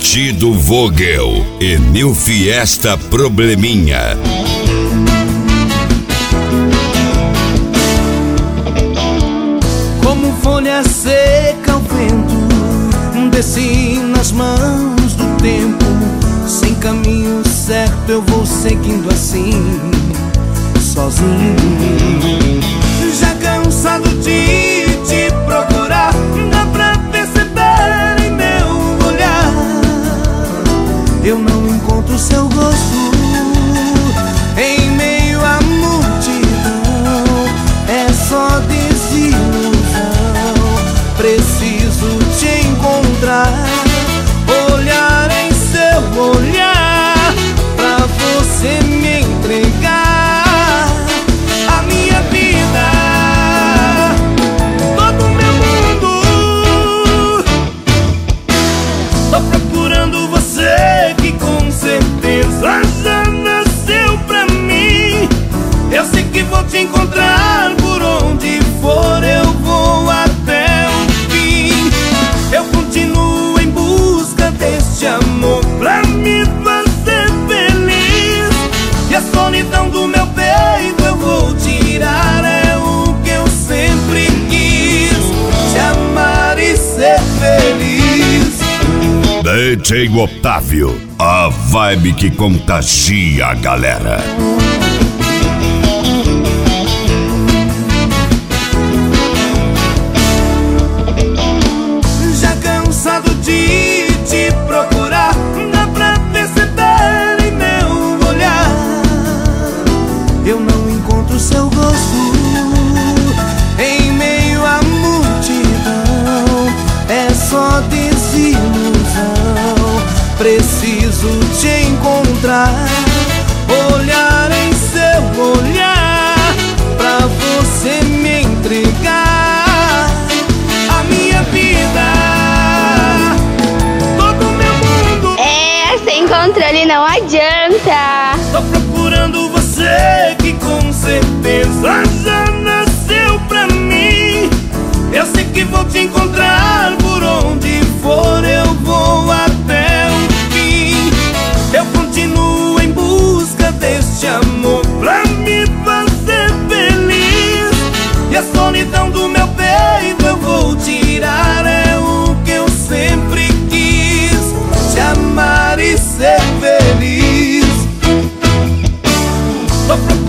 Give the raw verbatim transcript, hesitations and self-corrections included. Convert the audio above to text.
Partido Vogel e New Fiesta Probleminha. Como folha seca ao vento, desci nas mãos do tempo. Sem caminho certo eu vou seguindo assim, sozinho. Já cansado de te procurar, dá pra perceber em meu olhar. Eu não encontro seu gosto em meio à multidão. É só desilusão. Preciso te encontrar, olhar em seu olhar, pra você me entregar a minha vida, todo o meu mundo. Tô procurando você que com certeza já nasceu pra mim. Eu sei que vou te encontrar por onde for, eu vou até o fim. Eu continuo em busca deste amor pra me fazer feliz. E a solidão do meu peito eu vou tirar. É o que eu sempre quis, te amar e ser feliz. D J Otávio, a vibe que contagia a galera. Já cansado de te procurar, dá pra perceber em meu olhar. Eu não encontro seu gosto em meio à multidão. É só desilusão. Preciso te encontrar, olhar em seu olhar, pra você me entregar a minha vida, todo o meu mundo. É, sem controle não adianta. Tô procurando você que com certeza já nasceu pra mim. Eu sei que vou te encontrar por onde for, eu vou até o fim. Eu continuo em busca deste amor pra me fazer feliz. E a solidão do meu peito eu vou tirar. É o que eu sempre quis, te amar e ser feliz. Tô